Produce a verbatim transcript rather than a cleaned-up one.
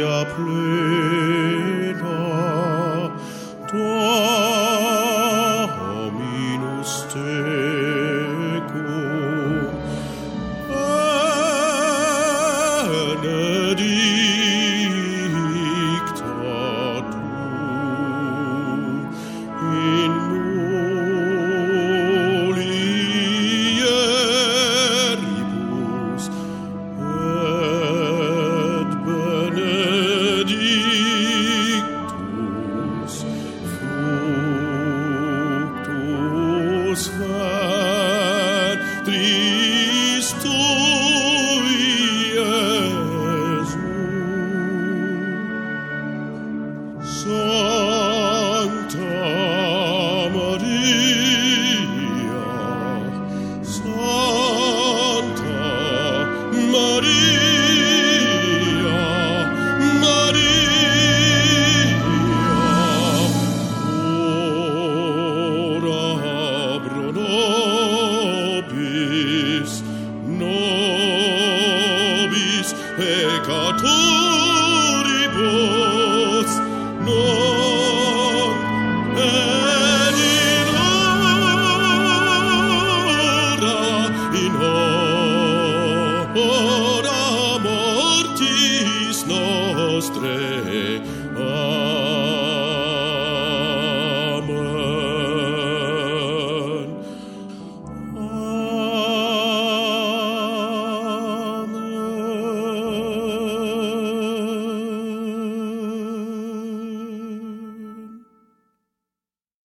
gloria plena, Dominus tecum, benedicta tu in mulieribus, et benedictus fructus ventris tui, Iesus. Sancta Maria, Sancta Maria, Maria, ora pro nobis, nobis peccatoribus, non et in hora, in hora mortis nostrae. Amen.